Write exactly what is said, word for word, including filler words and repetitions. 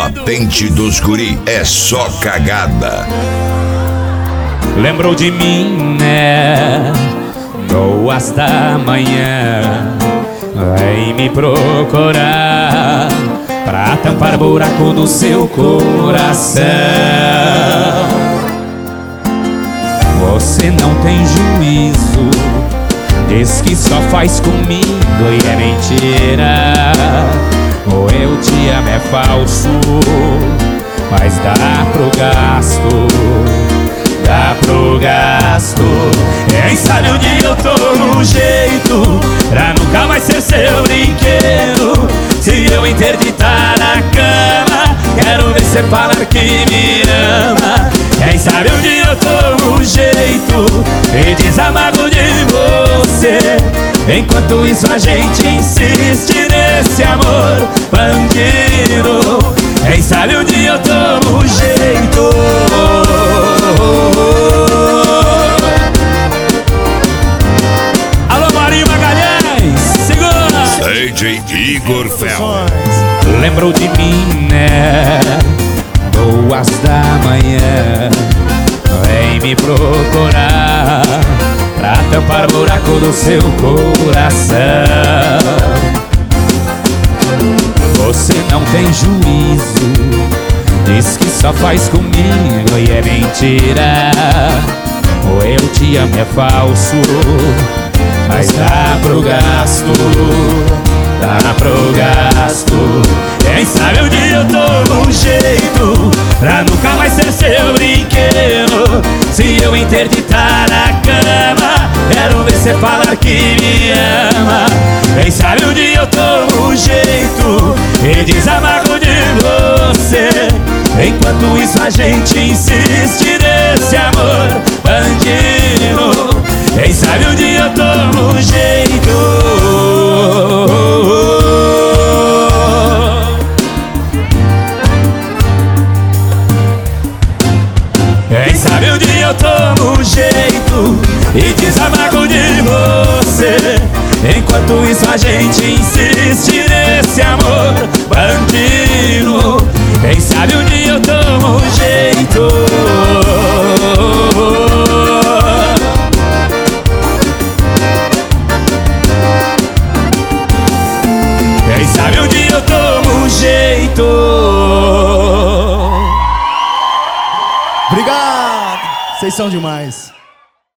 Patente dos guri é só cagada. Lembrou de mim, né? Duas da manhã, vem me procurar pra tampar buraco no seu coração. Você não tem juízo, diz que só faz comigo e é mentira. O eu te amo é falso, mas dá pro gasto, dá pro gasto. Quem sabe um dia eu tô no jeito pra nunca mais ser seu brinquedo. Se eu interditar na cama, quero ver você falar que me ama. Quem sabe um dia eu tô no jeito e desamargo de você. Enquanto isso a gente insiste nesse amor bandido. Quem sabe um dia eu tô no jeito. Alô Marinho Magalhães, segura! D J Igor Fel. Lembrou de mim, né? Duas da manhã, vem me procurar pra tampar buraco do seu coração. Você não tem juízo, diz que só faz comigo e é mentira. O eu te amo é falso, mas dá pro gasto, dá pro gasto. Quem sabe um dia eu tô num jeito pra nunca mais ser seu brinquedo. Se eu interditar na cama, quero ver você falar que me ama. Quem sabe um dia eu tô num jeito e desamargo de você. Enquanto isso a gente insiste nesse amor bandido. Quem sabe um dia eu tô num jeito. Quem sabe um dia eu tô no jeito e desamargo de você. Enquanto isso a gente insiste nesse amor bandido. Quem sabe um dia eu tô no jeito. Quem sabe um dia eu tô no jeito. Obrigado! Vocês são demais.